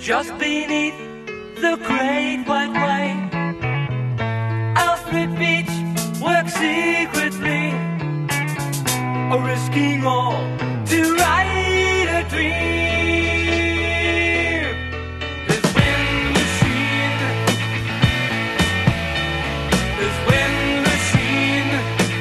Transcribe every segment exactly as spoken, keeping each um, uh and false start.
just beneath the Great White Way. Alfred Beach works secretly, risking all to write a dream. His wind machine, his wind machine.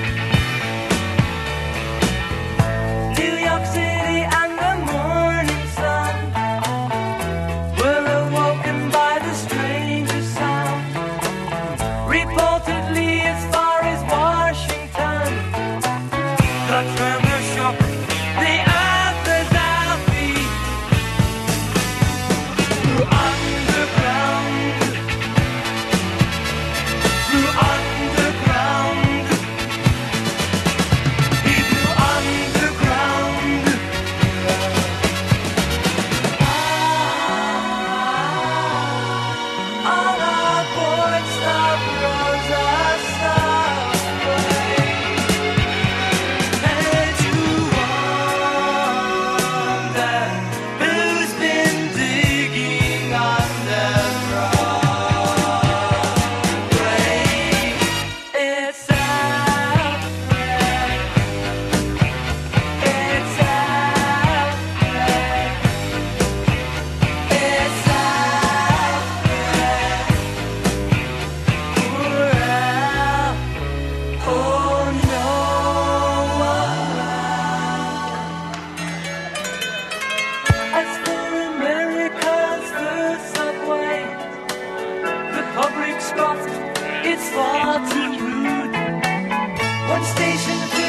New York City and the morning sun were awoken by the strangest sound. Reportedly as far as Washington, the tremor shook the earth as our feet. Through underground, through underground, he flew underground. All aboard Star Rosa subway. And you wonder who's been digging underground. It's Alfred. It's Alfred. It's Alfred. Poor Al. Oh no. As for America's first subway, the public scoffed, it's far too rude. One station